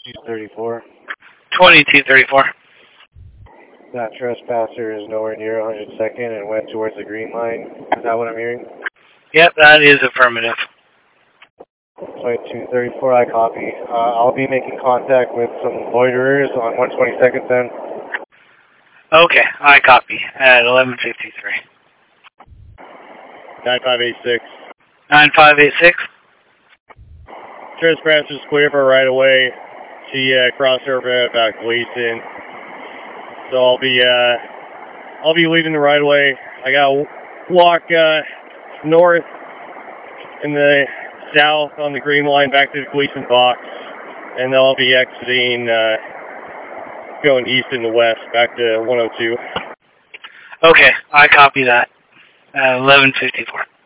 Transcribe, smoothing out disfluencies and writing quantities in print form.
2234. 2234. That trespasser is nowhere near 102nd and went towards the green line. Is that what I'm hearing? Yep, that is affirmative. 2234, I copy. I'll be making contact with some loiterers on 122nd then. Okay, I copy at 11:53. 9586. 9586. Trespasser's clear for right away. She crossed over at about Gleason. So I'll be leaving the right away. I gotta walk north in the south on the green line back to the Gleason box, and then I'll be exiting going east and west back to 102. Okay, I copy that at 11:54.